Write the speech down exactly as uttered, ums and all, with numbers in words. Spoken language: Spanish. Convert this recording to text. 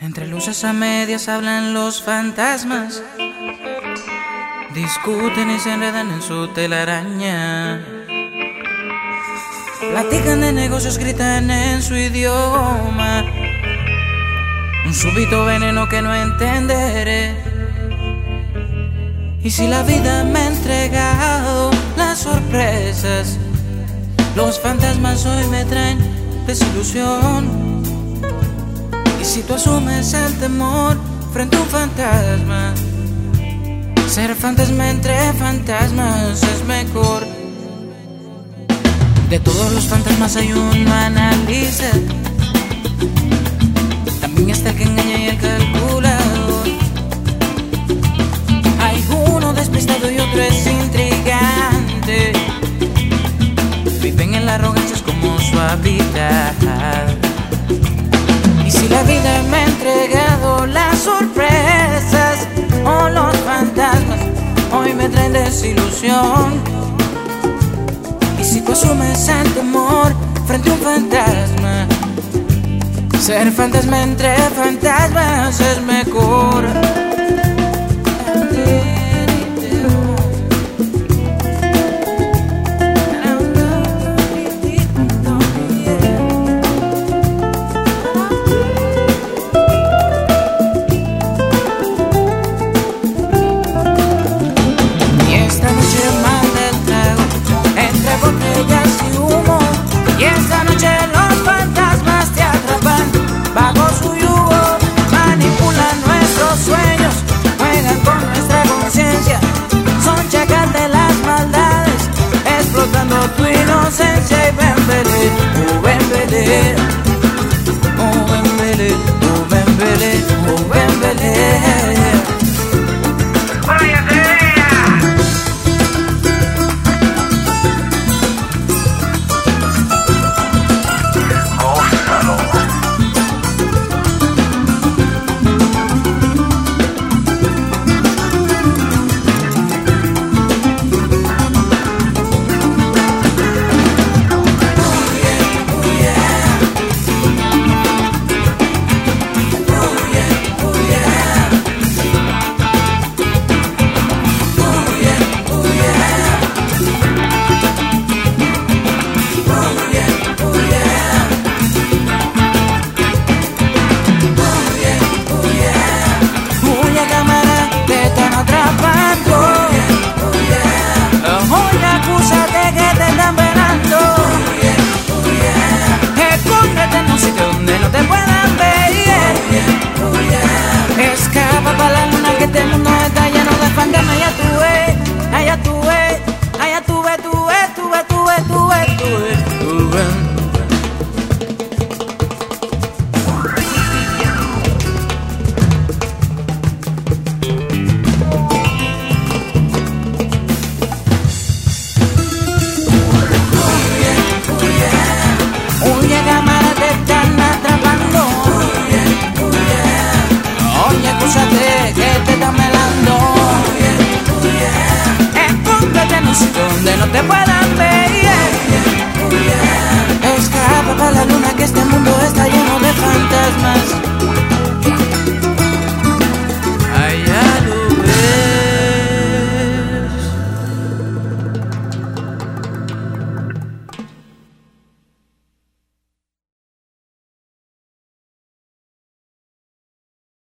Entre luces a medias hablan los fantasmas, discuten y se enredan en su telaraña. Platican de negocios, gritan en su idioma, un súbito veneno que no entenderé. Y si la vida me ha entregado las sorpresas, los fantasmas hoy me traen desilusión. Y si tú asumes el temor frente a un fantasma, ser fantasma entre fantasmas es mejor. De todos los fantasmas hay uno analiza, también está el que engaña y el calculador. Hay uno despistado y otro es intrigante, viven en la arrogancia, es como su hábitat. Y si la vida me ha entregado las sorpresas o los fantasmas, hoy me traen desilusión. Y si tú asumes el temor frente a un fantasma, ser fantasma entre fantasmas es mejor.